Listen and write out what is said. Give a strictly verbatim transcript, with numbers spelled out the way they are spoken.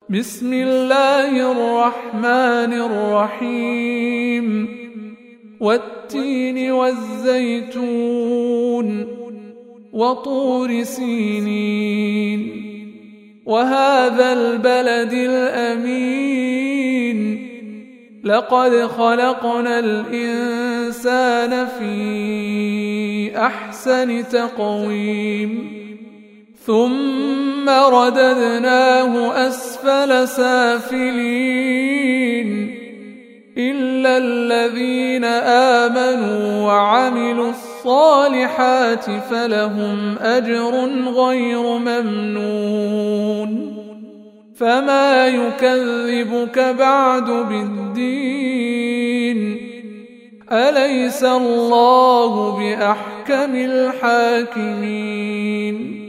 بسم الله الرحمن الرحيم والتين والزيتون وطور سينين وهذا البلد الأمين لقد خلقنا الإنسان في أحسن تقويم ثم رددناه أسفل سافلين إلا الذين آمنوا وعملوا الصالحات فلهم أجر غير ممنون فما يكذبك بعد بالدين أليس الله بأحكم الحاكمين